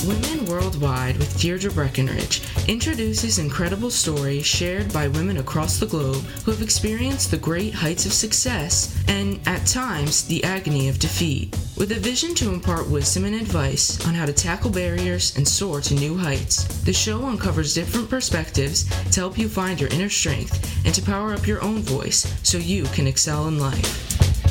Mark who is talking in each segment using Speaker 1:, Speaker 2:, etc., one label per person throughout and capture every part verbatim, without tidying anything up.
Speaker 1: Women Worldwide with Deirdre Breckenridge introduces incredible stories shared by women across the globe who have experienced the great heights of success and, at times, the agony of defeat. With a vision to impart wisdom and advice on how to tackle barriers and soar to new heights, the show uncovers different perspectives to help you find your inner strength and to power up your own voice so you can excel in life.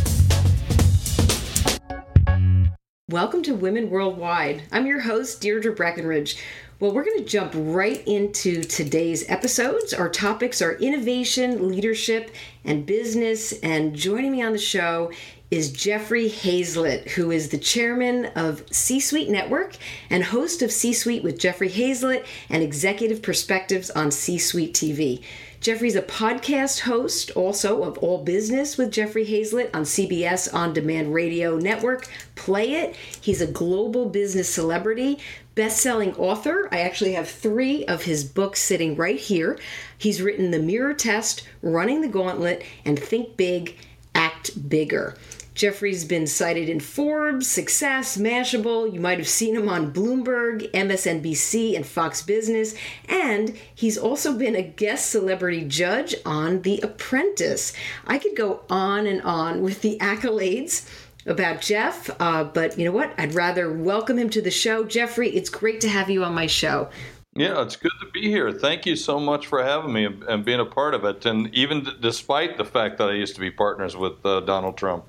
Speaker 2: Welcome to Women Worldwide. I'm your host, Deirdre Breckenridge. Well, we're going to jump right into today's episodes. Our topics are innovation, leadership, and business. And joining me on the show is Jeffrey Hayzlett, who is the chairman of C-Suite Network and host of C-Suite with Jeffrey Hayzlett and Executive Perspectives on C-Suite T V. Jeffrey's a podcast host also of All Business with Jeffrey Hayzlett on C B S On Demand Radio Network. Play It. He's a global business celebrity, best-selling author. I actually have three of his books sitting right here. He's written The Mirror Test, Running the Gauntlet, and Think Big, Act Bigger. Jeffrey's been cited in Forbes, Success, Mashable. You might have seen him on Bloomberg, M S N B C, and Fox Business. And he's also been a guest celebrity judge on The Apprentice. I could go on and on with the accolades about Jeff, uh, but you know what? I'd rather welcome him to the show. Jeffrey, it's great to have you on my show.
Speaker 3: Yeah, it's good to be here. Thank you so much for having me and, and being a part of it. And even d- despite the fact that I used to be partners with uh, Donald Trump.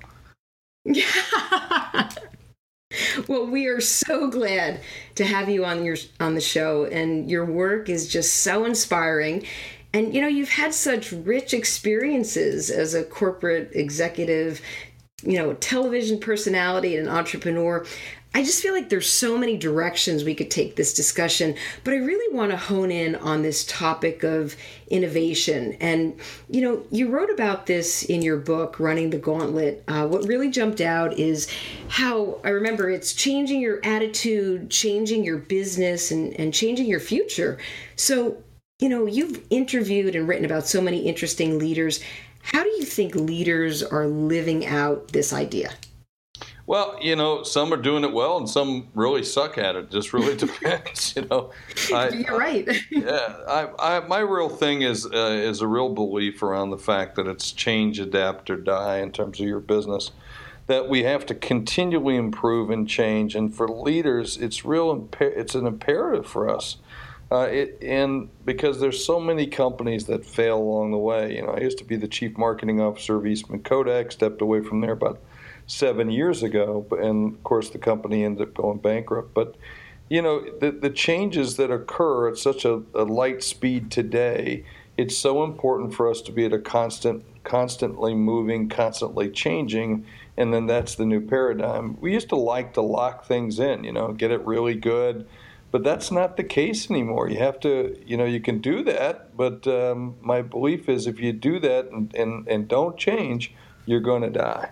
Speaker 2: Yeah. Well, we are so glad to have you on your on the show, and your work is just so inspiring. And you know, you've had such rich experiences as a corporate executive, you know, television personality and an entrepreneur. I just feel like there's so many directions we could take this discussion, but I really want to hone in on this topic of innovation. And, you know, you wrote about this in your book, Running the Gauntlet. Uh, what really jumped out is how, I remember, it's changing your attitude, changing your business, and, and changing your future. So, you know, you've interviewed and written about so many interesting leaders. How do you think leaders are living out this idea?
Speaker 3: Well, you know, some are doing it well and some really suck at it. Just really depends, you know. I,
Speaker 2: You're right.
Speaker 3: yeah, I, I, my real thing is uh, is a real belief around the fact that it's change, adapt, or die in terms of your business. That we have to continually improve and change, and for leaders, it's real. Imper- it's an imperative for us. Uh, it, and because there's so many companies that fail along the way. You know, I used to be the chief marketing officer of Eastman Kodak. Stepped away from there about seven years ago, and of course the company ended up going bankrupt. But you know, the the changes that occur at such a, a light speed today, it's so important for us to be at a constant, constantly moving, constantly changing, and then that's the new paradigm. We used to like to lock things in, you know, get it really good, but that's not the case anymore. You have to, you know, you can do that, but um, my belief is if you do that and, and, and don't change, you're going to die.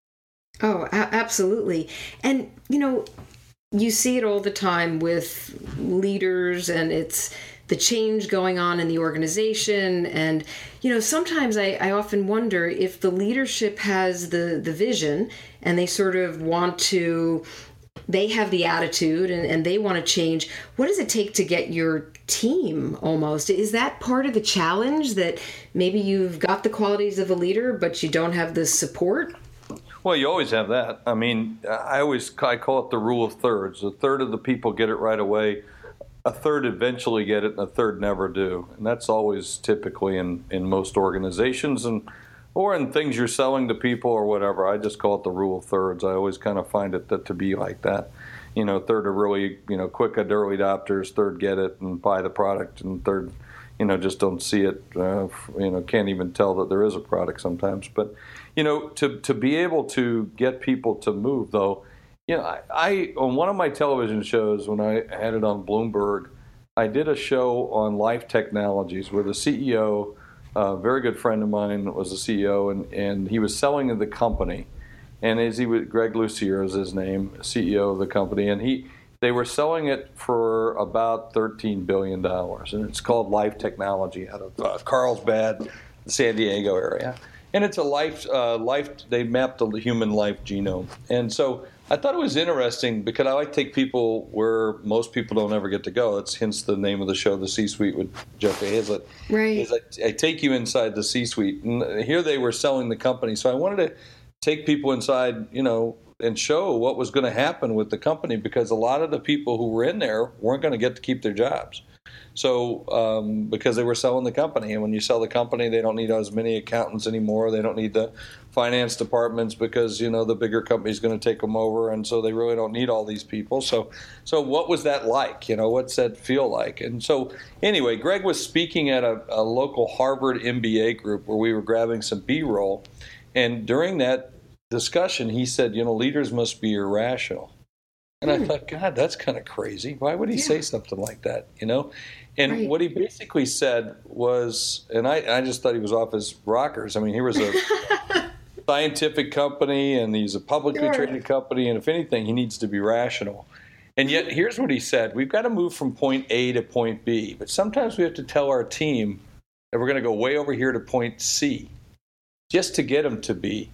Speaker 2: Oh, a- absolutely. And, you know, you see it all the time with leaders, and it's the change going on in the organization. And, you know, sometimes I, I often wonder if the leadership has the, the vision and they sort of want to, they have the attitude and, and they want to change. What does it take to get your team almost? Is that part of the challenge, that maybe you've got the qualities of a leader, but you don't have the support?
Speaker 3: Well, you always have that. I mean, I always I call it the rule of thirds. A third of the people get it right away, a third eventually get it, and a third never do. And that's always typically in, in most organizations and or in things you're selling to people or whatever. I just call it the rule of thirds. I always kind of find it that to be like that. You know, third are really, you know, quick early adopters, third get it and buy the product, and third, you know, just don't see it, uh, you know, can't even tell that there is a product sometimes. But you know, to, to be able to get people to move, though, you know, I, I on one of my television shows when I had it on Bloomberg, I did a show on life technologies where the C E O, a very good friend of mine, was the C E O, and, and he was selling the company. And as he was, Greg Lucier is his name, C E O of the company, and he they were selling it for about thirteen billion dollars, and it's called Life Technology out of uh, Carlsbad, the San Diego area. And it's a life, uh, life. They mapped the human life genome, and so I thought it was interesting because I like to take people where most people don't ever get to go. That's hence the name of the show, The C-Suite with Jeffrey Hazlett.
Speaker 2: Right.
Speaker 3: Is I, I take you inside the C-Suite. And here they were selling the company. So I wanted to take people inside, you know, and show what was going to happen with the company, because a lot of the people who were in there weren't going to get to keep their jobs. So um, because they were selling the company, and when you sell the company, they don't need as many accountants anymore. They don't need the finance departments because, you know, the bigger company is going to take them over, and so they really don't need all these people. So, so what was that like? You know, what's that feel like? And so anyway, Greg was speaking at a, a local Harvard M B A group where we were grabbing some B-roll, and during that discussion, he said, you know, leaders must be irrational. And I thought, God, that's kind of crazy. Why would he yeah. say something like that, you know? And right. what he basically said was, and I, I just thought he was off his rockers. I mean, he was a scientific company, and he's a publicly sure. traded company, and if anything, he needs to be rational. And yet, here's what he said. We've got to move from point A to point B, but sometimes we have to tell our team that we're going to go way over here to point C just to get them to B.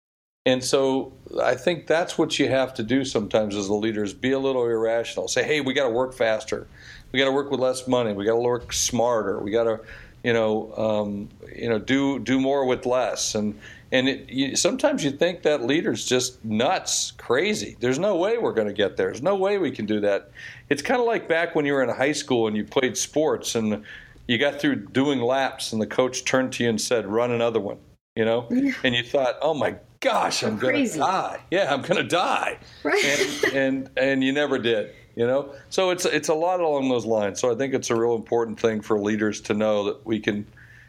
Speaker 3: And so I think that's what you have to do sometimes as a leader, is be a little irrational. Say, hey, we got to work faster. We got to work with less money. We got to work smarter. We got to, you know, um, you know, do do more with less. And and it, you, sometimes you think that leader's just nuts, crazy. There's no way we're going to get there. There's no way we can do that. It's kind of like back when you were in high school and you played sports and you got through doing laps and the coach turned to you and said, run another one, you know, yeah. and you thought, oh my gosh, I'm going to die. Yeah, I'm going to die.
Speaker 2: Right.
Speaker 3: And, and and you never did, you know? So it's it's a lot along those lines. So I think it's a real important thing for leaders to know that we can,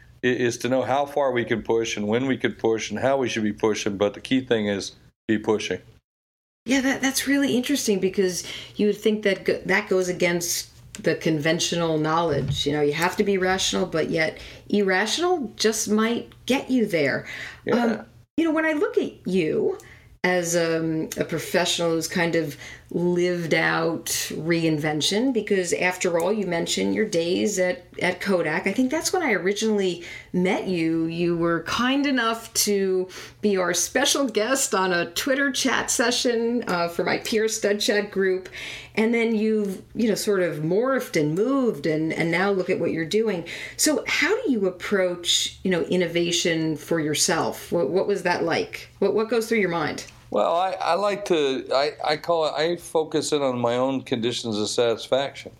Speaker 3: is to know how far we can push and when we could push and how we should be pushing. But the key thing is be pushing.
Speaker 2: Yeah, that that's really interesting, because you would think that go, that goes against the conventional knowledge. You know, you have to be rational, but yet irrational just might get you there.
Speaker 3: Yeah.
Speaker 2: Um, You know, when I look at you as um, a professional who's kind of lived out reinvention, because after all, you mentioned your days at, at Kodak. I think that's when I originally met you. You were kind enough to be our special guest on a Twitter chat session uh, for my peer stud chat group. And then you've, you know, sort of morphed and moved, and, and now look at what you're doing. So how do you approach, you know, innovation for yourself? What, what was that like? What, what goes through your mind?
Speaker 3: Well, I, I like to, I, I call it, I focus in on my own conditions of satisfaction.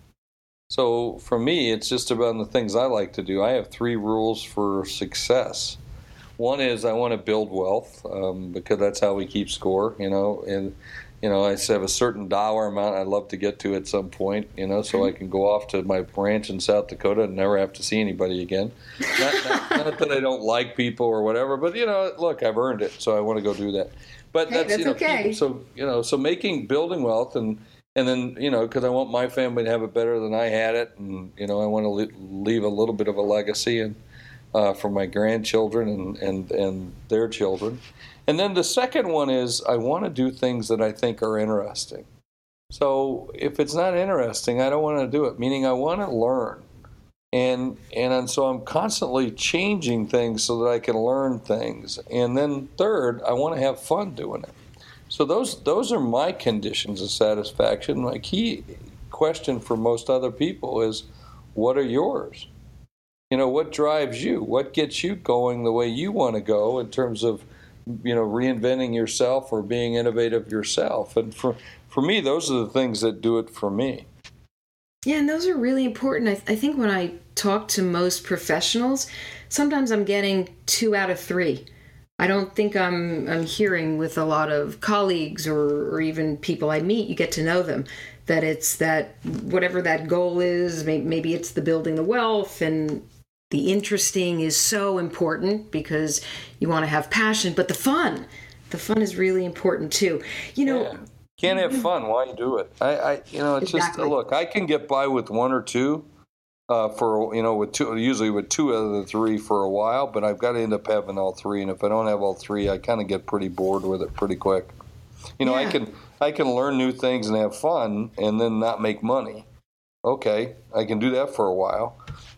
Speaker 3: So for me, it's just about the things I like to do. I have three rules for success. One is I want to build wealth, um, because that's how we keep score, you know, and, you know, I have a certain dollar amount I'd love to get to at some point, you know, so I can go off to my ranch in South Dakota and never have to see anybody again. Not, not, not that I don't like people or whatever, but, you know, look, I've earned it, so I want to go do that. But
Speaker 2: hey,
Speaker 3: that's,
Speaker 2: that's
Speaker 3: you know,
Speaker 2: okay.
Speaker 3: people, so, you know, so making, building wealth, and, and then, you know, because I want my family to have it better than I had it, and, you know, I want to le- leave a little bit of a legacy and uh, for my grandchildren and, and, and their children. And then the second one is I want to do things that I think are interesting. So if it's not interesting, I don't want to do it, meaning I want to learn. And, and and so I'm constantly changing things so that I can learn things. And then third, I want to have fun doing it. So those those are my conditions of satisfaction. My key question for most other people is, what are yours? You know, what drives you? What gets you going the way you want to go in terms of, you know, reinventing yourself or being innovative yourself? And for for me, those are the things that do it for me.
Speaker 2: Yeah, and those are really important. I, th- I think when I talk to most professionals, sometimes I'm getting two out of three. I don't think I'm I'm hearing with a lot of colleagues or, or even people I meet, you get to know them, that it's that whatever that goal is, maybe, maybe it's the building the wealth, and the interesting is so important because you want to have passion, but the fun, the fun is really important too. You know,
Speaker 3: yeah. Can't have fun. Why do it? I, I you know, it's exactly. just look. I can get by with one or two, uh, for you know, with two, usually with two out of the three for a while. But I've got to end up having all three. And if I don't have all three, I kind of get pretty bored with it pretty quick. You know, yeah. I can I can learn new things and have fun, and then not make money. Okay, I can do that for a while.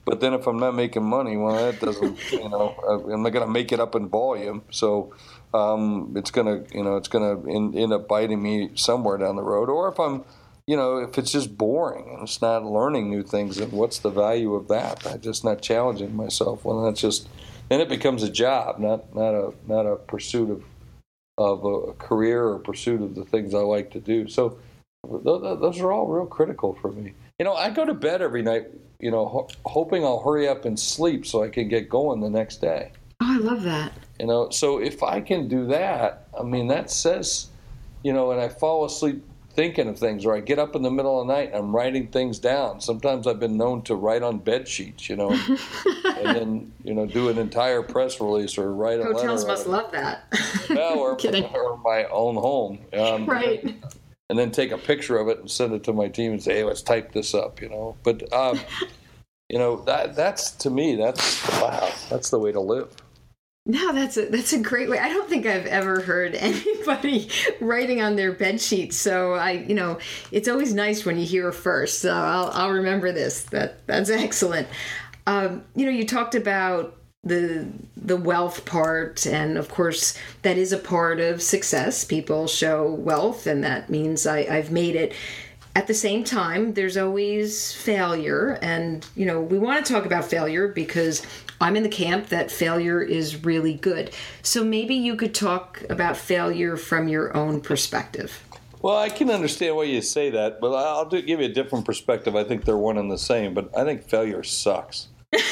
Speaker 3: But then if I'm not making money, well, that doesn't, you know, I'm not going to make it up in volume. So um, it's going to, you know, it's going to end, end up biting me somewhere down the road. Or if I'm, you know, if it's just boring and it's not learning new things, then what's the value of that? I'm just not challenging myself. Well, that's just, then it becomes a job, not not a not a pursuit of of a career or pursuit of the things I like to do. So those are all real critical for me. You know, I go to bed every night, you know, ho- hoping I'll hurry up and sleep so I can get going the next day.
Speaker 2: Oh, I love that.
Speaker 3: You know, so if I can do that, I mean, that says, you know, and I fall asleep thinking of things, or I get up in the middle of the night and I'm writing things down. Sometimes I've been known to write on bed sheets, you know, and then, you know, do an entire press release or write a letter.
Speaker 2: Hotels must love that.
Speaker 3: Well, or, or my own home. Um,
Speaker 2: right.
Speaker 3: And then take a picture of it and send it to my team and say, hey, let's type this up, you know. But, um, you know, that that's, to me, that's, wow, that's the way to live.
Speaker 2: No, that's a, that's a great way. I don't think I've ever heard anybody writing on their bed sheets. So I, you know, it's always nice when you hear it first. So I'll, I'll remember this. That that's excellent. Um, you know, you talked about the the wealth part, and of course that is a part of success. People show wealth, and that means I, I've made it. At the same time, there's always failure, and you know, we want to talk about failure because I'm in the camp that failure is really good. So maybe you could talk about failure from your own perspective.
Speaker 3: Well, I can understand why you say that, but I'll do, give you a different perspective. I think they're one and the same, but I think failure sucks.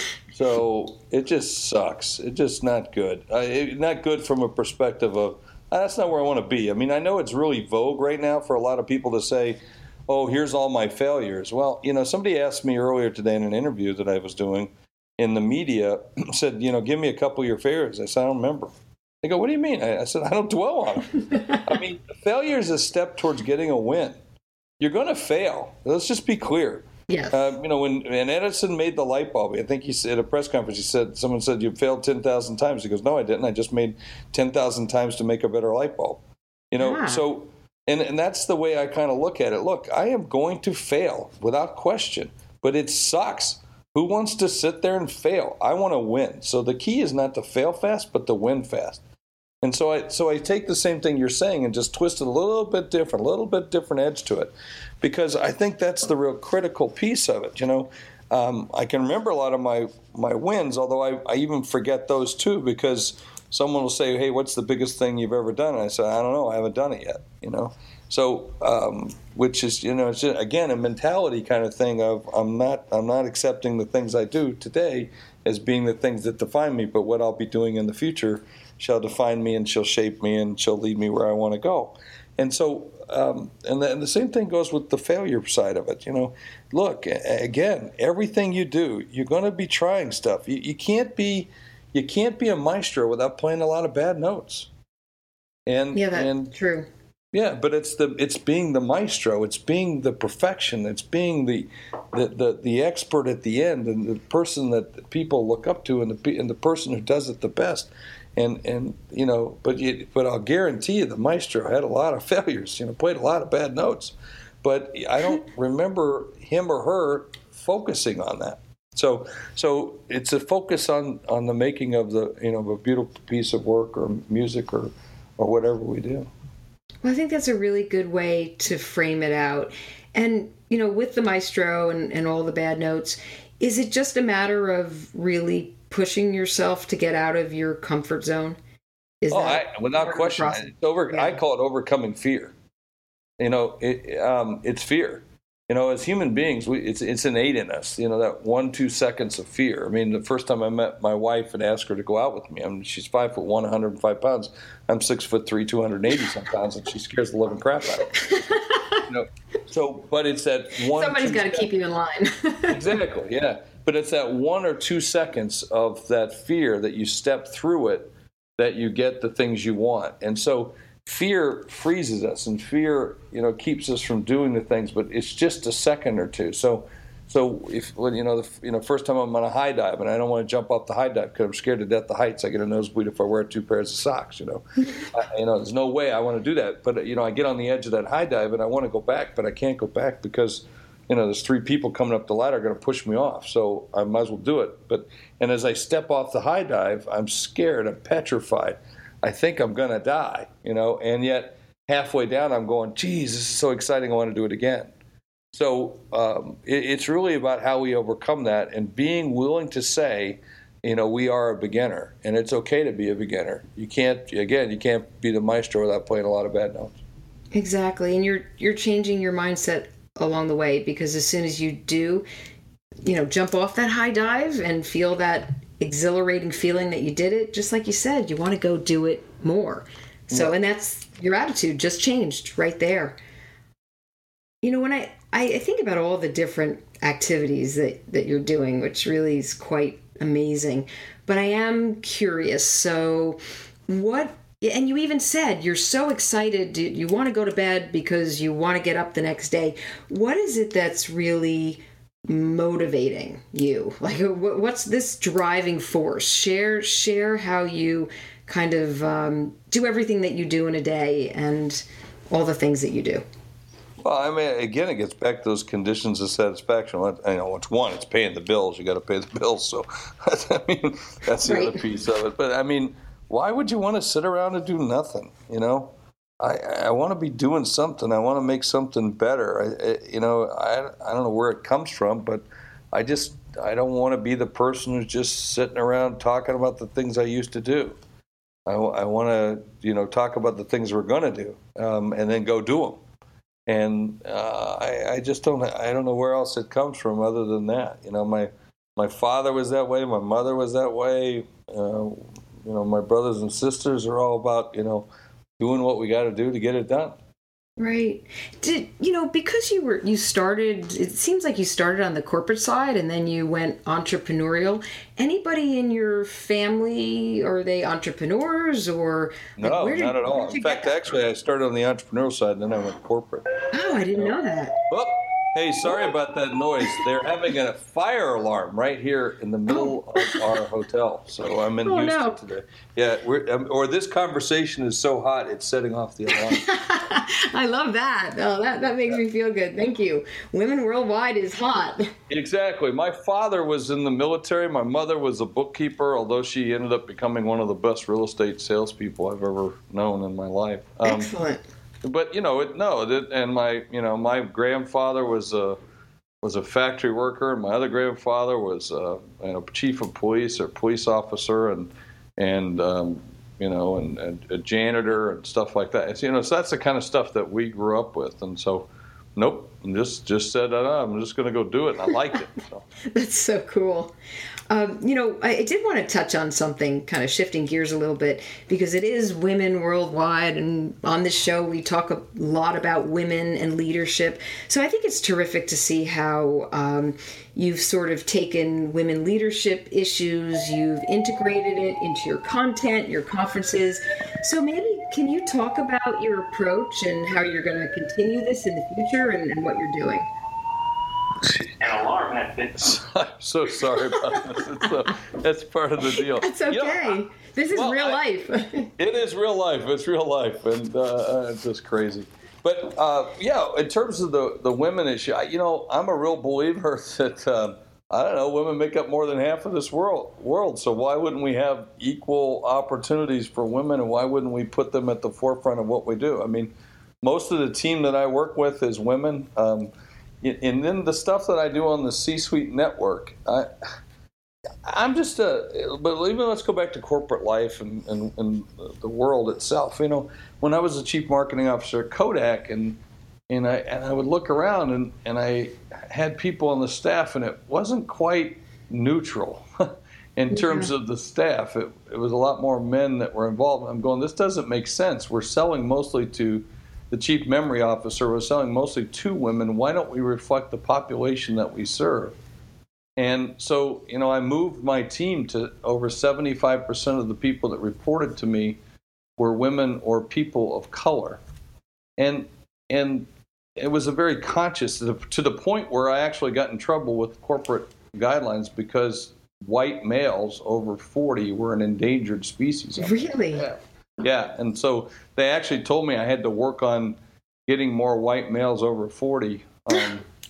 Speaker 3: So it just sucks. It's just not good. Uh, it, not good from a perspective of, uh, that's not where I want to be. I mean, I know it's really vogue right now for a lot of people to say, oh, here's all my failures. Well, you know, somebody asked me earlier today in an interview that I was doing in the media, said, you know, give me a couple of your failures. I said, I don't remember. They go, what do you mean? I, I said, I don't dwell on them. I mean, failure is a step towards getting a win. You're going to fail. Let's just be clear.
Speaker 2: Yes.
Speaker 3: Uh, you know, when, when Edison made the light bulb, I think he said at a press conference, he said, someone said, you failed ten thousand times. He goes, no, I didn't. I just made ten thousand times to make a better light bulb. You know,
Speaker 2: ah.
Speaker 3: so, and, and that's the way I kind of look at it. Look, I am going to fail without question, but it sucks. Who wants to sit there and fail? I want to win. So the key is not to fail fast, but to win fast. And so I so I take the same thing you're saying and just twist it a little bit different, a little bit different edge to it, because I think that's the real critical piece of it. You know, um, I can remember a lot of my, my wins, although I, I even forget those too, because someone will say, hey, what's the biggest thing you've ever done? And I say, I don't know, I haven't done it yet, you know. So, um, which is, you know, it's just, again, a mentality kind of thing of I'm not I'm not accepting the things I do today as being the things that define me, but what I'll be doing in the future shall define me and shall shape me and shall lead me where I want to go. And so, um, and, the, and the same thing goes with the failure side of it. You know, look, again, everything you do, you're going to be trying stuff. You, you can't be you can't be a maestro without playing a lot of bad notes. And
Speaker 2: yeah, that's
Speaker 3: and,
Speaker 2: true.
Speaker 3: Yeah, but it's the it's being the maestro, it's being the perfection, it's being the the, the, the expert at the end, and the person that people look up to, and the and the person who does it the best. And and you know, but you, but I'll guarantee you, the maestro had a lot of failures. You know, played a lot of bad notes, but I don't remember him or her focusing on that. So so it's a focus on, on the making of the you know a beautiful piece of work or music or or whatever we do.
Speaker 2: Well, I think that's a really good way to frame it out. And, you know, with the maestro and, and all the bad notes, is it just a matter of really pushing yourself to get out of your comfort zone? Is
Speaker 3: oh,
Speaker 2: that
Speaker 3: I, without question. It's over, yeah. I call it overcoming fear. You know, it, um, it's fear. You know, as human beings, we, it's it's innate in us. You know, that one, two seconds of fear. I mean, the first time I met my wife and asked her to go out with me, I mean, she's five foot one, one hundred five pounds. I'm six foot three, two hundred eighty some pounds, and she scares the living crap out of me. You know, so, but it's that one.
Speaker 2: Somebody's got to keep you in line.
Speaker 3: Exactly, yeah. But it's that one or two seconds of that fear that you step through it, that you get the things you want, and so. Fear freezes us, and fear, you know, keeps us from doing the things. But it's just a second or two. So, so if you know, the you know, first time I'm on a high dive, and I don't want to jump off the high dive because I'm scared to death of heights. I get a nosebleed if I wear two pairs of socks. You know, I, you know, there's no way I want to do that. But you know, I get on the edge of that high dive, and I want to go back, but I can't go back because you know, there's three people coming up the ladder going to push me off, so I might as well do it. But and as I step off the high dive, I'm scared, I'm petrified. I think I'm going to die, you know, and yet halfway down, I'm going, geez, this is so exciting, I want to do it again. So um, it, it's really about how we overcome that and being willing to say, you know, we are a beginner, and it's okay to be a beginner. You can't, again, you can't be the maestro without playing a lot of bad notes.
Speaker 2: Exactly, and you're you're changing your mindset along the way, because as soon as you do, you know, jump off that high dive and feel that exhilarating feeling that you did it, just like you said, you want to go do it more. So, yeah. And that's your attitude just changed right there. You know, when I, I think about all the different activities that, that you're doing, which really is quite amazing, but I am curious. So what, and you even said you're so excited, you want to go to bed because you want to get up the next day. What is it that's really motivating you? Like, what's this driving force? Share, share how you kind of um, do everything that you do in a day and all the things that you do.
Speaker 3: Well, I mean, again, it gets back to those conditions of satisfaction. You know, it's one, it's paying the bills. You got to pay the bills. So, I mean, that's the right. other piece of it. But I mean, why would you want to sit around and do nothing? You know, I, I want to be doing something. I want to make something better. I, I, you know, I, I don't know where it comes from, but I just, I don't want to be the person who's just sitting around talking about the things I used to do. I, I want to, you know, talk about the things we're going to do, um, and then go do them. And uh, I, I just don't, I don't know where else it comes from other than that. You know, my, my father was that way. My mother was that way. Uh, you know, my brothers and sisters are all about, you know, doing what we got to do to get it done.
Speaker 2: Right. Did you know, because you were you started, it seems like you started on the corporate side and then you went entrepreneurial. Anybody in your family, are they entrepreneurs or like,
Speaker 3: no,
Speaker 2: where did,
Speaker 3: not at all. In fact, actually, I started on the entrepreneurial side and then I went corporate.
Speaker 2: Oh, I didn't know that.
Speaker 3: Well, hey, sorry about that noise. They're having a fire alarm right here in the middle
Speaker 2: oh.
Speaker 3: of our hotel. So I'm in
Speaker 2: oh,
Speaker 3: Houston
Speaker 2: no.
Speaker 3: today. Yeah, we're, um, or this conversation is so hot, it's setting off the alarm.
Speaker 2: I love that. Oh, that, that makes me feel good. Thank you. Women Worldwide is hot.
Speaker 3: Exactly. My father was in the military. My mother was a bookkeeper, although she ended up becoming one of the best real estate salespeople I've ever known in my life. Um,
Speaker 2: Excellent.
Speaker 3: But you know, it, no, it, and my, you know, my grandfather was a was a factory worker, and my other grandfather was a, you know, chief of police or police officer, and and um, you know, and, and a janitor and stuff like that. It's, you know, so that's the kind of stuff that we grew up with, and so, nope, I'm just just said, oh, I'm just going to go do it, and I liked it. So.
Speaker 2: That's so cool. Um, you know, I, I did want to touch on something, kind of shifting gears a little bit, because it is Women Worldwide, and on this show we talk a lot about women and leadership. So I think it's terrific to see how um, you've sort of taken women leadership issues, you've integrated it into your content, your conferences. So maybe can you talk about your approach and how you're going to continue this in the future and, and what you're doing?
Speaker 4: An alarm has been.
Speaker 3: I'm so sorry about this. It's a, that's part of the deal.
Speaker 2: That's okay. You know, this is well, real I, life.
Speaker 3: It is real life. It's real life, and uh, it's just crazy. But uh, yeah, in terms of the the women issue, I, you know, I'm a real believer that um, I don't know, women make up more than half of this world. World. So why wouldn't we have equal opportunities for women, and why wouldn't we put them at the forefront of what we do? I mean, most of the team that I work with is women. Um, And then the stuff that I do on the C-Suite network, I, I'm just a, but even let's go back to corporate life and, and, and the world itself. You know, when I was the chief marketing officer at Kodak, and and I and I would look around and, and I had people on the staff, and it wasn't quite neutral in terms mm-hmm. of the staff. It, it was a lot more men that were involved. I'm going, this doesn't make sense. We're selling mostly to the chief memory officer, was selling mostly to women. Why don't we reflect the population that we serve? And so, you know, I moved my team to over seventy-five percent of the people that reported to me were women or people of color. And and it was a very conscious, to the point where I actually got in trouble with corporate guidelines because white males over forty were an endangered species.
Speaker 2: Really?
Speaker 3: Yeah. Yeah, and so they actually told me I had to work on getting more white males over forty. Um,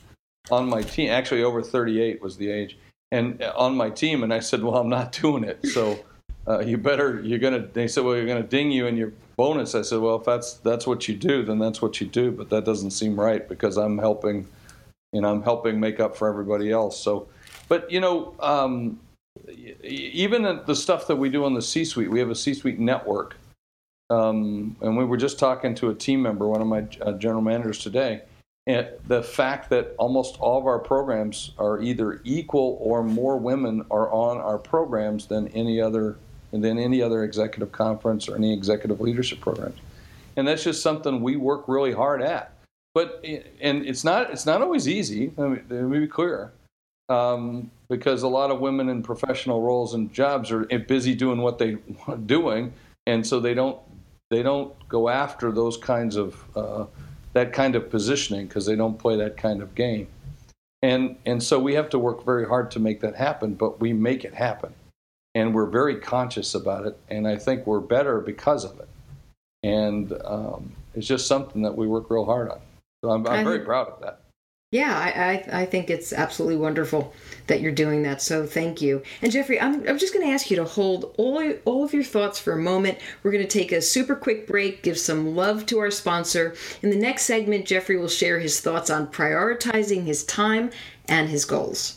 Speaker 3: on my team. Actually, over thirty-eight was the age, and on my team. And I said, "Well, I'm not doing it. So uh, you better. You're gonna." They said, "Well, you're gonna ding you in your bonus." I said, "Well, if that's that's what you do, then that's what you do. But that doesn't seem right because I'm helping, you know, I'm helping make up for everybody else." So, but you know, um, even the stuff that we do on the C-suite, we have a C-suite network. Um, and we were just talking to a team member, one of my uh, general managers today, and the fact that almost all of our programs are either equal or more women are on our programs than any other than any other executive conference or any executive leadership programs, and that's just something we work really hard at. But and it's not it's not always easy. I mean, let me be clear, um, because a lot of women in professional roles and jobs are busy doing what they want doing, and so they don't. They don't go after those kinds of uh, that kind of positioning because they don't play that kind of game, and and so we have to work very hard to make that happen. But we make it happen, and we're very conscious about it. And I think we're better because of it. And um, it's just something that we work real hard on. So I'm, I'm very proud of that.
Speaker 2: Yeah, I, I I think it's absolutely wonderful that you're doing that. So thank you. And Jeffrey, I'm I'm just going to ask you to hold all all of your thoughts for a moment. We're going to take a super quick break, give some love to our sponsor. In the next segment, Jeffrey will share his thoughts on prioritizing his time and his goals.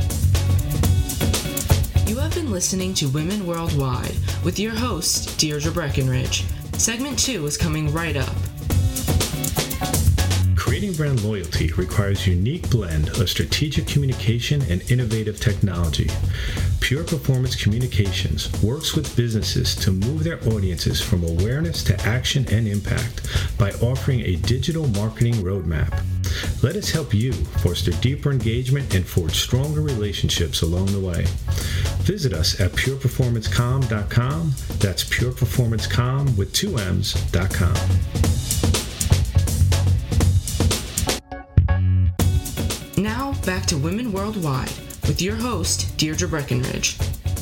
Speaker 1: You have been listening to Women Worldwide with your host, Deirdre Breckenridge. Segment two is coming right up.
Speaker 5: Creating brand loyalty requires a unique blend of strategic communication and innovative technology. Pure Performance Communications works with businesses to move their audiences from awareness to action and impact by offering a digital marketing roadmap. Let us help you foster deeper engagement and forge stronger relationships along the way. Visit us at pure performance com dot com. That's pure performance com with two M's dot com.
Speaker 1: Now, back to Women Worldwide with your host, Deirdre Breckenridge.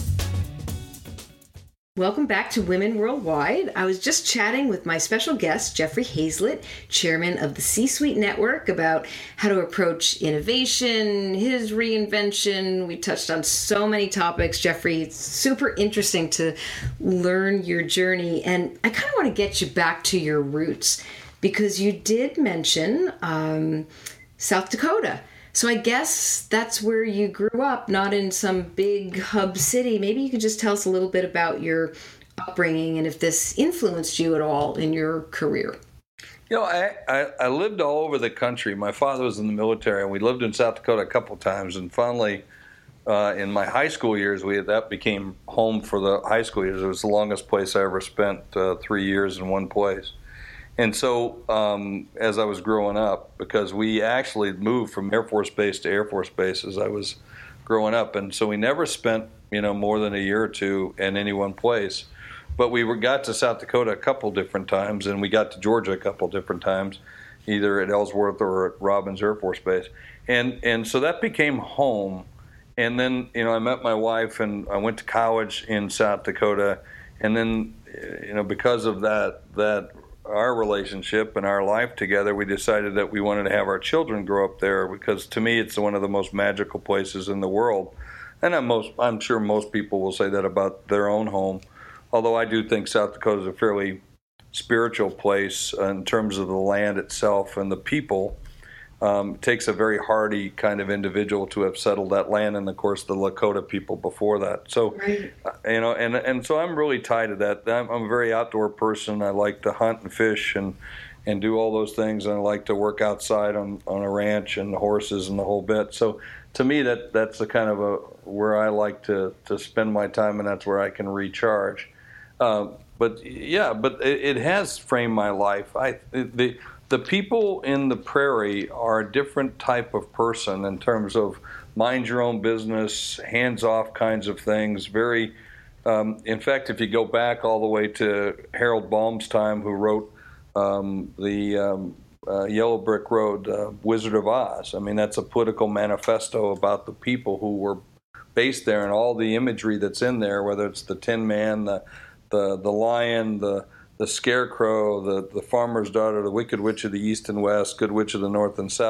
Speaker 2: Welcome back to Women Worldwide. I was just chatting with my special guest, Jeffrey Hayzlett, chairman of the C-Suite Network, about how to approach innovation, his reinvention. We touched on so many topics. Jeffrey, it's super interesting to learn your journey. And I kind of want to get you back to your roots because you did mention um, South Dakota. So I guess that's where you grew up, not in some big hub city. Maybe you could just tell us a little bit about your upbringing and if this influenced you at all in your career.
Speaker 3: You know, I, I, I lived all over the country. My father was in the military, and we lived in South Dakota a couple times. And finally, uh, in my high school years, we that became home for the high school years. It was the longest place I ever spent, uh, three years in one place. And so um, as I was growing up, because we actually moved from Air Force Base to Air Force Base as I was growing up, and so we never spent, you know, more than a year or two in any one place. But we were, got to South Dakota a couple different times, and we got to Georgia a couple different times, either at Ellsworth or at Robins Air Force Base. And and so that became home. And then, you know, I met my wife, and I went to college in South Dakota. And then, you know, because of that that our relationship and our life together, we decided that we wanted to have our children grow up there, because to me it's one of the most magical places in the world. And I'm most I'm sure most people will say that about their own home, although I do think South Dakota is a fairly spiritual place in terms of the land itself and the people. Um, it takes a very hardy kind of individual to have settled that land, and of course the Lakota people before that. So,
Speaker 2: Right.
Speaker 3: you know, and and so I'm really tied to that. I'm, I'm a very outdoor person. I like to hunt and fish and and do all those things, and I like to work outside on, on a ranch and the horses and the whole bit. So, to me, that that's the kind of a where I like to to spend my time, and that's where I can recharge. Um, but yeah, but it, it has framed my life. I the The people in the prairie are a different type of person in terms of mind your own business, hands-off kinds of things. Very, um, in fact, if you go back all the way to Harold Baum's time, who wrote um, the um, uh, Yellow Brick Road, uh, Wizard of Oz. I mean, that's a political manifesto about the people who were based there, and all the imagery that's in there, whether it's the Tin Man, the the the lion, the the scarecrow, the, the farmer's daughter, the wicked witch of the east and west, good witch of the north and south.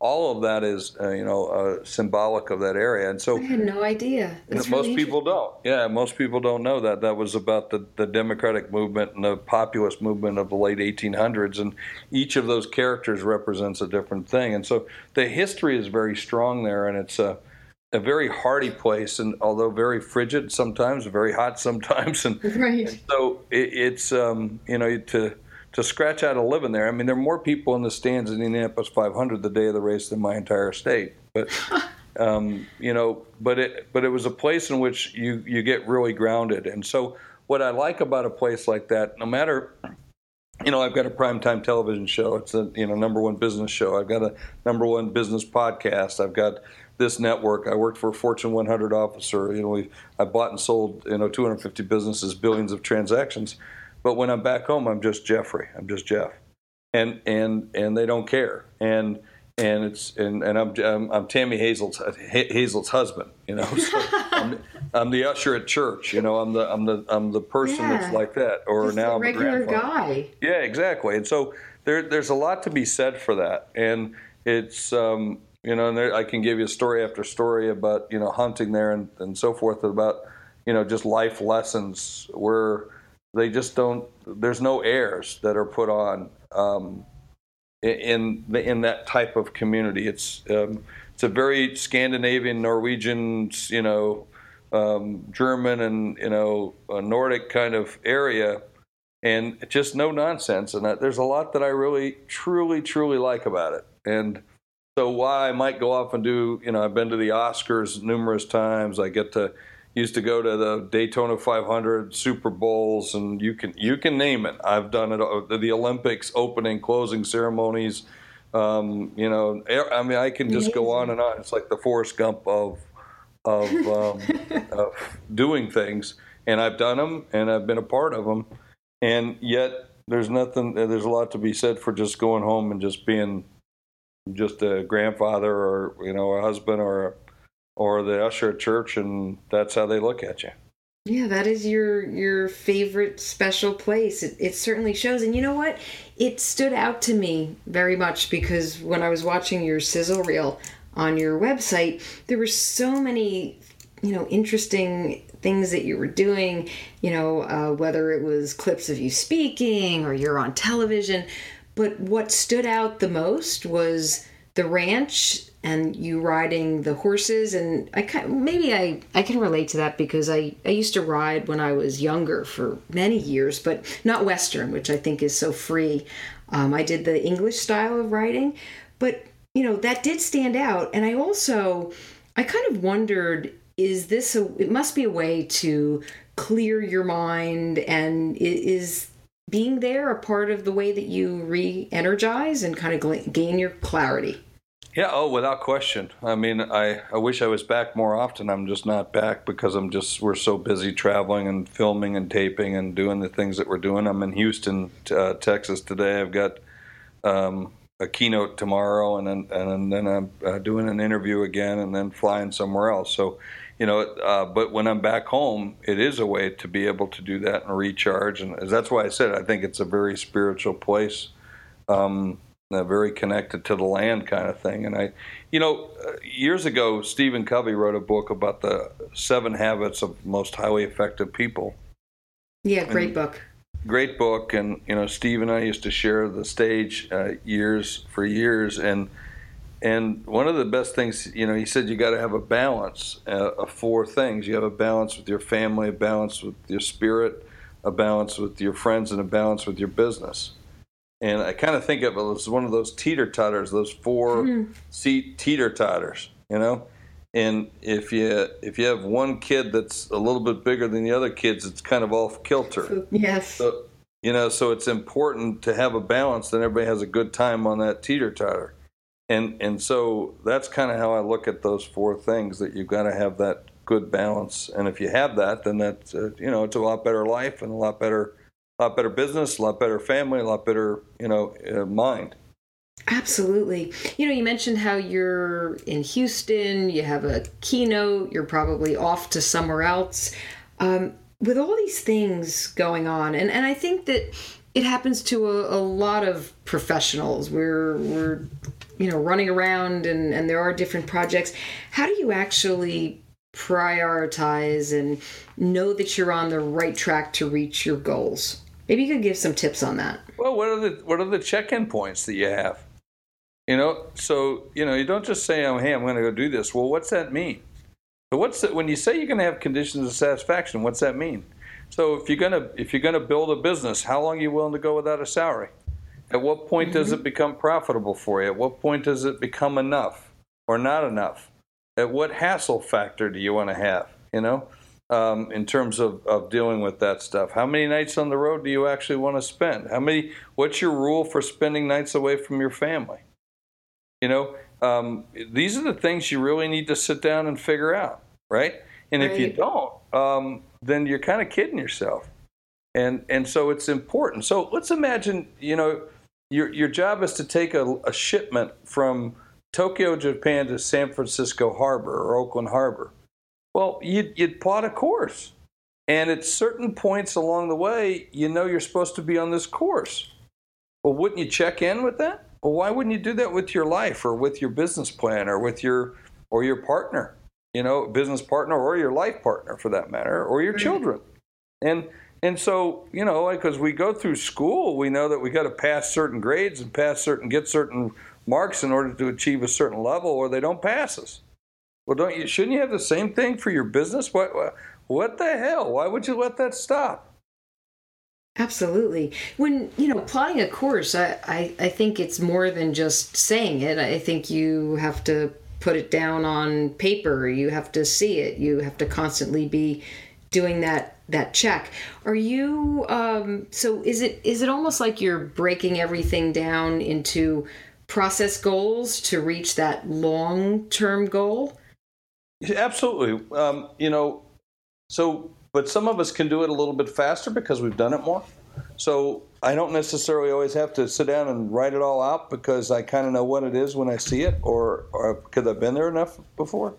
Speaker 3: all of that is, uh, you know, uh, symbolic of that area. And so
Speaker 2: I had no idea. That's
Speaker 3: most
Speaker 2: really
Speaker 3: people don't. Yeah, most people don't know that. That was about the, the democratic movement and the populist movement of the late eighteen hundreds. And each of those characters represents a different thing. And so the history is very strong there, and it's a, a very hardy place, and although very frigid sometimes, very hot sometimes. And,
Speaker 2: right.
Speaker 3: and so it, it's, um, you know, to... to scratch out a living there. I mean, there are more people in the stands in the Indianapolis five hundred the day of the race than my entire state. But, um, you know, but it but it was a place in which you, you get really grounded. And so what I like about a place like that, no matter, you know, I've got a primetime television show. It's a, you know, number one business show. I've got a number one business podcast. I've got this network. I worked for a Fortune one hundred officer. You know, we I bought and sold, you know, two hundred fifty businesses, billions of transactions. But when I'm back home, I'm just Jeffrey. I'm just Jeff, and and and they don't care. And and it's and, and I'm, I'm I'm Tammy Hazel's Hazel's husband. You know, so I'm, I'm the usher at church. You know, I'm the I'm the I'm the person
Speaker 2: yeah.
Speaker 3: that's like that. Or
Speaker 2: just
Speaker 3: now
Speaker 2: a
Speaker 3: I'm
Speaker 2: regular
Speaker 3: a grandfather.
Speaker 2: guy.
Speaker 3: Yeah, exactly. And so there there's a lot to be said for that. And it's um, you know, and there, I can give you story after story about you know hunting there and, and so forth, about you know just life lessons where they just don't. There's no airs that are put on um, in in that type of community. It's um, it's a very Scandinavian, Norwegian, you know, um, German, and you know, a Nordic kind of area, and just no nonsense. And that, there's a lot that I really, truly, truly like about it. And so, why I might go off and do, you know, I've been to the Oscars numerous times. I get to. Used to go to the Daytona five hundred, Super Bowls, and you can you can name it. I've done it. The Olympics, opening, closing ceremonies. Um, you know, I mean, I can just
Speaker 2: Amazing.
Speaker 3: go on and on. It's like the Forrest Gump of of, um, of doing things, and I've done them, and I've been a part of them, and yet there's nothing. There's a lot to be said for just going home and just being just a grandfather, or you know, a husband, or a or the usher at church, and that's how they look at you.
Speaker 2: Yeah, that is your your favorite special place. It, it certainly shows. And you know what? It stood out to me very much because when I was watching your sizzle reel on your website, there were so many, you know, interesting things that you were doing, you know, uh, whether it was clips of you speaking or you're on television. But what stood out the most was the ranch and you riding the horses. And I kind maybe I, I can relate to that because I, I used to ride when I was younger for many years, but not Western, which I think is so free. Um, I did the English style of riding, but you know, that did stand out. And I also, I kind of wondered, is this a, it must be a way to clear your mind, and is being there a part of the way that you re-energize and kind of gain your clarity?
Speaker 3: Yeah, oh, without question. I mean, I, I wish I was back more often. I'm just not back because I'm just, we're so busy traveling and filming and taping and doing the things that we're doing. I'm in Houston, uh, Texas today. I've got um, a keynote tomorrow, and then and then I'm uh, doing an interview again, and then flying somewhere else. So, you know, uh, but when I'm back home, it is a way to be able to do that and recharge. And that's why I said I think it's a very spiritual place. Um Uh, very connected to the land kind of thing. And I, you know, uh, years ago, Stephen Covey wrote a book about the seven habits of most highly effective people.
Speaker 2: Yeah, great
Speaker 3: and
Speaker 2: book.
Speaker 3: Great book. And, you know, Steve and I used to share the stage uh, years for years. And and one of the best things, you know, he said you got to have a balance uh, of four things. You have a balance with your family, a balance with your spirit, a balance with your friends, and a balance with your business. And I kind of think of it as one of those teeter-totters, those four mm-hmm. seat teeter-totters, you know? And if you if you have one kid that's a little bit bigger than the other kids, it's kind of off kilter.
Speaker 2: Yes.
Speaker 3: So, you know, so it's important to have a balance, then everybody has a good time on that teeter-totter. And and so that's kind of how I look at those four things, that you've got to have that good balance. And if you have that, then that's, uh, you know, it's a lot better life and a lot better A lot better business, a lot better family, a lot better, you know, uh, mind.
Speaker 2: Absolutely. You know, you mentioned how you're in Houston, you have a keynote, you're probably off to somewhere else. Um, with all these things going on, and, and I think that it happens to a, a lot of professionals. We're, we're, you know, running around and, and there are different projects, how do you actually prioritize and know that you're on the right track to reach your goals? Maybe you could give some tips on that.
Speaker 3: Well, what are the what are the check-in points that you have? You know, so, you know, you don't just say, oh, hey, I'm going to go do this. Well, what's that mean? So what's that, when you say you're going to have conditions of satisfaction, what's that mean? So if you're going to if you're going to build a business, how long are you willing to go without a salary? At what point mm-hmm. does it become profitable for you? At what point does it become enough or not enough? At what hassle factor do you want to have, you know, um, in terms of, of dealing with that stuff? How many nights on the road do you actually want to spend? How many? What's your rule for spending nights away from your family? You know, um, these are the things you really need to sit down and figure out, right? And right. if you don't, um, then you're kind of kidding yourself. And and so it's important. So let's imagine, you know, your your job is to take a, a shipment from Tokyo, Japan to San Francisco Harbor or Oakland Harbor. Well, you'd, you'd plot a course. And at certain points along the way, you know you're supposed to be on this course. Well, wouldn't you check in with that? Well, why wouldn't you do that with your life or with your business plan or with your or your partner, you know, business partner or your life partner for that matter, or your children? And and so, you know, like as we go through school, we know that we got to pass certain grades and pass certain get certain marks in order to achieve a certain level, or they don't pass us. Well, don't you? Shouldn't you have the same thing for your business? What what, what the hell? Why would you let that stop?
Speaker 2: Absolutely. When, you know, plotting a course, I, I, I think it's more than just saying it. I think you have to put it down on paper. You have to see it. You have to constantly be doing that that check. Are you, um, so is it is it almost like you're breaking everything down into process goals to reach that long-term goal?
Speaker 3: Absolutely. Um, you know, so... But some of us can do it a little bit faster because we've done it more. So I don't necessarily always have to sit down and write it all out because I kind of know what it is when I see it, or, or because I've been there enough before.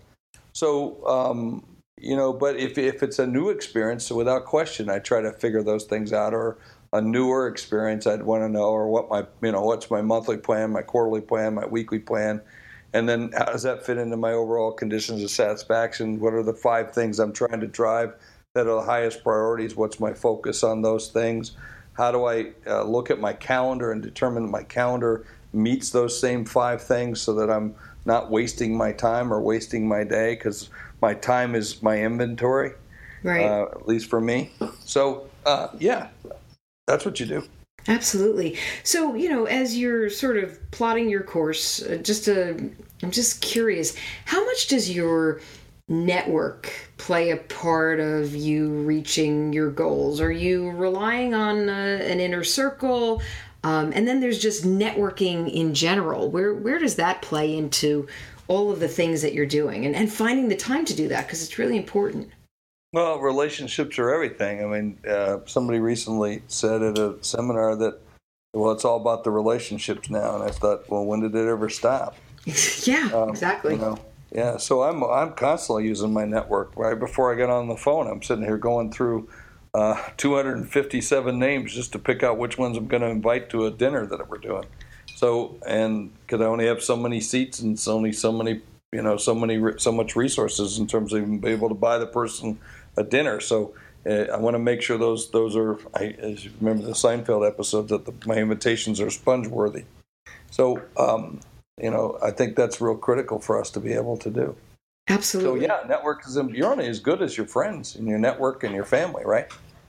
Speaker 3: So, um, you know, but if if it's a new experience, so without question, I try to figure those things out. Or a newer experience, I'd want to know, or what my, you know, what's my monthly plan, my quarterly plan, my weekly plan. And then how does that fit into my overall conditions of satisfaction? What are the five things I'm trying to drive that are the highest priorities? What's my focus on those things? How do I uh, look at my calendar and determine that my calendar meets those same five things so that I'm not wasting my time or wasting my day, because my time is my inventory,
Speaker 2: right?
Speaker 3: Uh, at least for me. So, uh, yeah, that's what you do.
Speaker 2: Absolutely. So, you know, as you're sort of plotting your course, uh, just to, I'm just curious, how much does your network play a part of you reaching your goals? Are you relying on uh, an inner circle? Um, and then there's just networking in general. Where where does that play into all of the things that you're doing, and, and finding the time to do that, because it's really important?
Speaker 3: Well, relationships are everything. I mean, uh, somebody recently said at a seminar that, well, it's all about the relationships now. And I thought, well, when did it ever stop?
Speaker 2: yeah,
Speaker 3: um,
Speaker 2: exactly.
Speaker 3: You know? Yeah, so I'm I'm constantly using my network. Right before I get on the phone, I'm sitting here going through uh, two hundred fifty-seven names just to pick out which ones I'm going to invite to a dinner that we're doing. So, and because I only have so many seats and it's only so many, you know, so many so much resources in terms of even being able to buy the person a dinner. So uh, I want to make sure those those are. I, as you remember the Seinfeld episode, that the, my invitations are sponge worthy. So. Um, You know, I think that's real critical for us to be able to do.
Speaker 2: Absolutely.
Speaker 3: So, yeah, network is, you're only as good as your friends and your network and your family, right?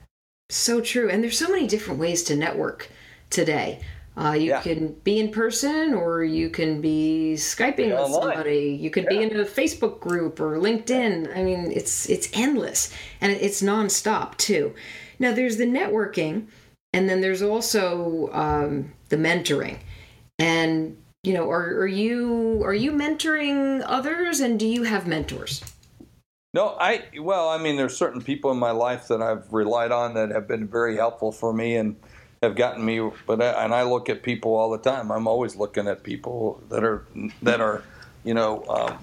Speaker 2: So true. And there's so many different ways to network today. Uh, you
Speaker 3: yeah.
Speaker 2: can be in person, or you can be Skyping
Speaker 3: yeah,
Speaker 2: with somebody. You could
Speaker 3: yeah.
Speaker 2: be in a Facebook group or LinkedIn. I mean, it's it's endless, and it's nonstop too. Now, there's the networking, and then there's also um, the mentoring. And you know, are, are you are you mentoring others, and do you have mentors?
Speaker 3: No, I well, I mean, there's certain people in my life that I've relied on that have been very helpful for me and have gotten me. But I, and I look at people all the time. I'm always looking at people that are that are, you know, um,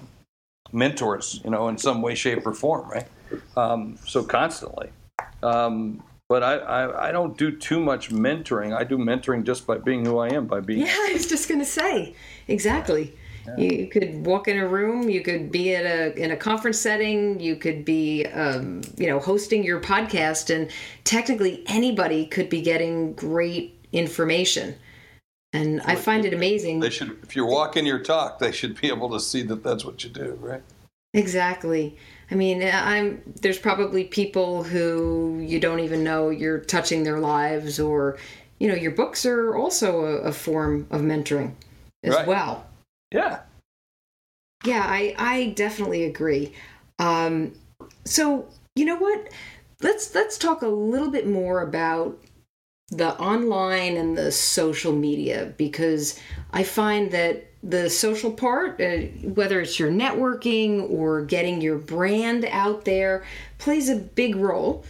Speaker 3: mentors, you know, in some way, shape, or form, right? Um, so constantly. Um, But I, I, I don't do too much mentoring. I do mentoring just by being who I am, by being.
Speaker 2: Yeah, I was just going to say, exactly. Yeah. You could walk in a room. You could be at a in a conference setting. You could be, um, you know, hosting your podcast, and technically anybody could be getting great information. And I find it amazing.
Speaker 3: They should, if you're walking your talk, they should be able to see that that's what you do, right?
Speaker 2: Exactly. I mean, I'm there's probably people who you don't even know you're touching their lives, or, you know, your books are also a, a form of mentoring as
Speaker 3: right.
Speaker 2: well.
Speaker 3: Yeah.
Speaker 2: Yeah, I, I definitely agree. Um, so, you know what? Let's let's talk a little bit more about the online and the social media, because I find that the social part, uh, whether it's your networking or getting your brand out there, plays a big role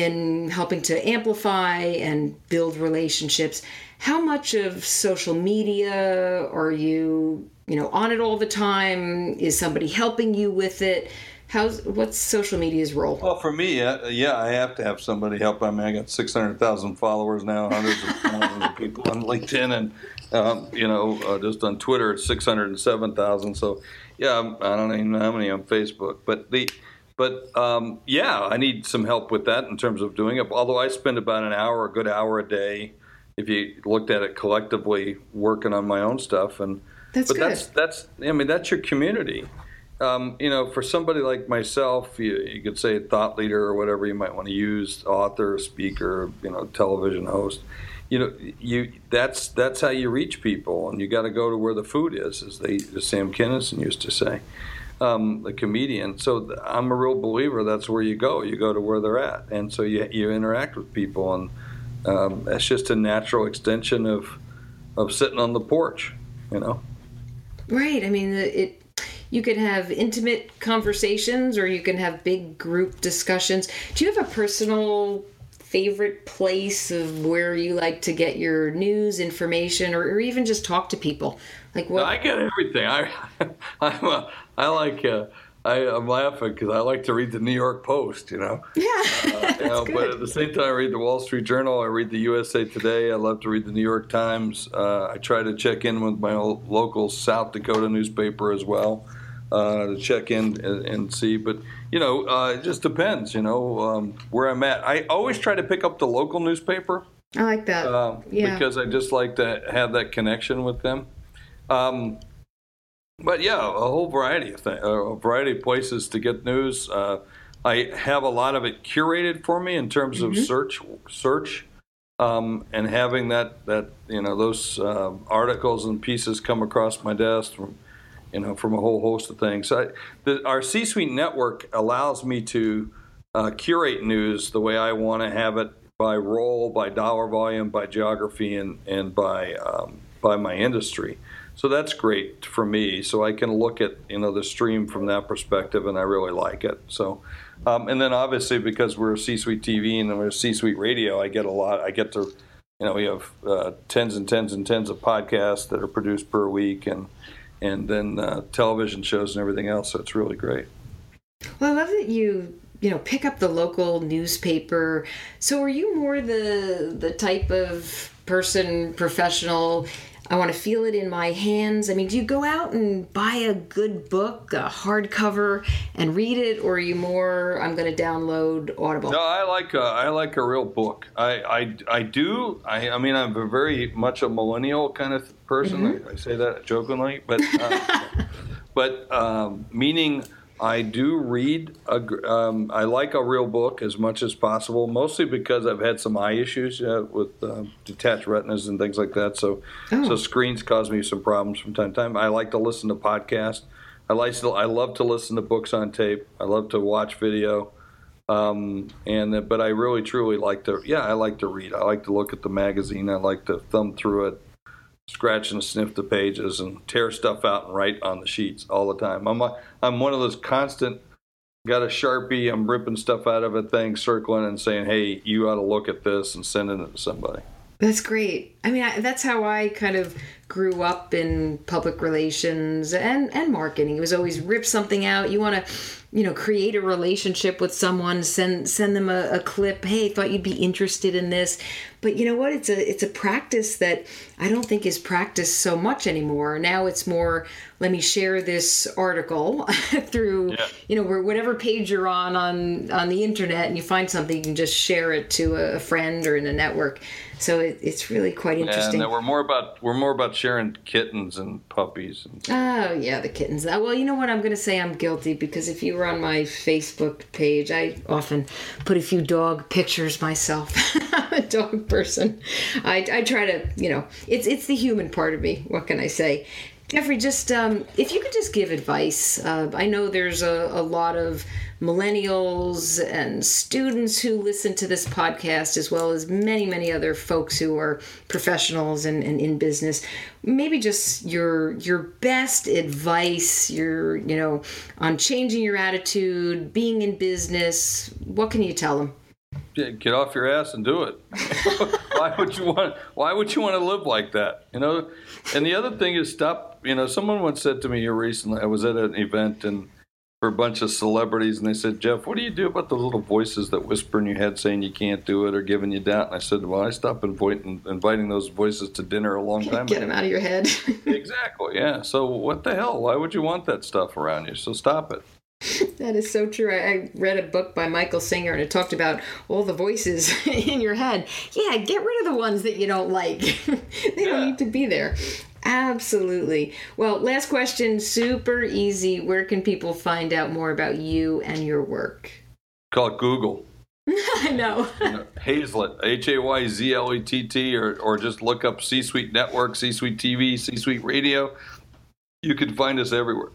Speaker 2: in helping to amplify and build relationships. How much of social media are you, you know, on it all the time? Is somebody helping you with it? How's what's social media's role?
Speaker 3: Well, for me, uh, yeah, I have to have somebody help. I mean, I got six hundred thousand followers now, hundreds of thousands of people on LinkedIn, and um, you know, uh, just on Twitter, it's six hundred seven thousand. So, yeah, I'm, I don't even know how many on Facebook, but the, but um, yeah, I need some help with that in terms of doing it. Although I spend about an hour, a good hour a day, if you looked at it collectively, working on my own stuff, and
Speaker 2: that's
Speaker 3: but
Speaker 2: good.
Speaker 3: that's that's I mean, that's your community. Um, you know, for somebody like myself, you, you could say thought leader or whatever you might want to use, author, speaker, you know, television host. You know, you that's that's how you reach people, and you got to go to where the food is, as they as Sam Kinison used to say, um, the comedian. So I'm a real believer that's where you go. You go to where they're at, and so you you interact with people, and um, that's just a natural extension of of sitting on the porch, you know.
Speaker 2: Right. I mean, it. You can have intimate conversations, or you can have big group discussions. Do you have a personal favorite place of where you like to get your news, information, or, or even just talk to people? Like what?
Speaker 3: I get everything. I I'm a, I like uh, I, I'm laughing because I like to read the New York Post. You know.
Speaker 2: Yeah.
Speaker 3: uh, you know, but at the same time, I read the Wall Street Journal. I read the U S A Today. I love to read the New York Times. Uh, I try to check in with my local South Dakota newspaper as well. Uh, to check in and, and see, but you know, uh, it just depends. You know, um, where I'm at. I always try to pick up the local newspaper.
Speaker 2: I like that.
Speaker 3: Uh,
Speaker 2: yeah.
Speaker 3: Because I just like to have that connection with them. Um, but yeah, a whole variety of things, a variety of places to get news. Uh, I have a lot of it curated for me in terms of mm-hmm. search, search, um, and having that that you know those uh, articles and pieces come across my desk from. You know, from a whole host of things. So I, the, our C-Suite network allows me to uh, curate news the way I want to have it, by role, by dollar volume, by geography, and and by um, by my industry. So that's great for me. So I can look at you know the stream from that perspective, and I really like it. So, um, and then obviously because we're C-Suite T V and we're C-Suite Radio, I get a lot. I get to, you know, we have uh, tens and tens and tens of podcasts that are produced per week, and. and then uh, television shows and everything else. So it's really great.
Speaker 2: Well, I love that you, you know, pick up the local newspaper. So are you more the the type of person, professional, I want to feel it in my hands? I mean, do you go out and buy a good book, a hardcover, and read it, or are you more, I'm going to download Audible?
Speaker 3: No, I like a, I like a real book. I I, I do. I, I mean, I'm a very much a millennial kind of person. Mm-hmm. I, I say that jokingly, but uh, but um, meaning I do read. A, um, I like a real book as much as possible, mostly because I've had some eye issues uh, with uh, detached retinas and things like that. So, oh. so screens cause me some problems from time to time. I like to listen to podcasts. I like to, I love to listen to books on tape. I love to watch video. Um, and but I really truly like to. Yeah, I like to read. I like to look at the magazine. I like to thumb through it, scratch and sniff the pages, and tear stuff out and write on the sheets all the time. I'm a, I'm one of those constant, got a Sharpie, I'm ripping stuff out of a thing, circling and saying, hey, you ought to look at this, and sending it to somebody.
Speaker 2: That's great. I mean, I, that's how I kind of grew up in public relations and, and marketing. It was always rip something out. You want to, you know, create a relationship with someone, send send them a, a clip. Hey, thought you'd be interested in this. But you know what? It's a it's a practice that I don't think is practiced so much anymore. Now it's more, let me share this article through, yeah. you know, where whatever page you're on, on on the internet, and you find something, you can just share it to a friend or in a network. So it, it's really quite interesting.
Speaker 3: And we're more about we're more about sharing kittens and puppies. And
Speaker 2: oh yeah, the kittens. Well, you know what? I'm going to say I'm guilty, because if you were on my Facebook page, I often put a few dog pictures myself. I'm a dog person. I, I try to, you know, it's it's the human part of me. What can I say? Jeffrey, just um, if you could just give advice. Uh, I know there's a, a lot of millennials and students who listen to this podcast, as well as many, many other folks who are professionals and, and in business. Maybe just your your best advice, your, you know, on changing your attitude, being in business. What can you tell them?
Speaker 3: Yeah, get off your ass and do it. Why would you want? Why would you want to live like that? You know. And the other thing is, stop. You know, someone once said to me here recently. I was at an event and for a bunch of celebrities, and they said, "Jeff, what do you do about those little voices that whisper in your head saying you can't do it or giving you doubt?" And I said, "Well, I stopped inviting inviting those voices to dinner a long time ago."
Speaker 2: Get them out of your head.
Speaker 3: Exactly. Yeah. So what the hell? Why would you want that stuff around you? So stop it.
Speaker 2: That is so true. I, I read a book by Michael Singer, and it talked about all the voices in your head. Yeah, get rid of the ones that you don't like. They yeah. don't need to be there. Absolutely. Well, last question, super easy. Where can people find out more about you and your work?
Speaker 3: Call it Google.
Speaker 2: I know.
Speaker 3: You know, Hayzlett, H A Y Z L E T T, or, or just look up C-Suite Network, C-Suite T V, C-Suite Radio. You can find us everywhere.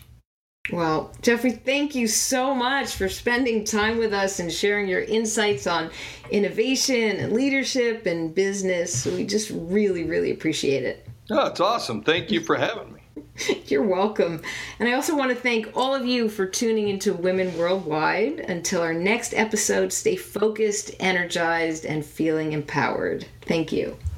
Speaker 2: Well, Jeffrey, thank you so much for spending time with us and sharing your insights on innovation and leadership and business. We just really, really appreciate it.
Speaker 3: Oh, it's awesome. Thank you for having me.
Speaker 2: You're welcome. And I also want to thank all of you for tuning into Women Worldwide. Until our next episode, stay focused, energized, and feeling empowered. Thank you.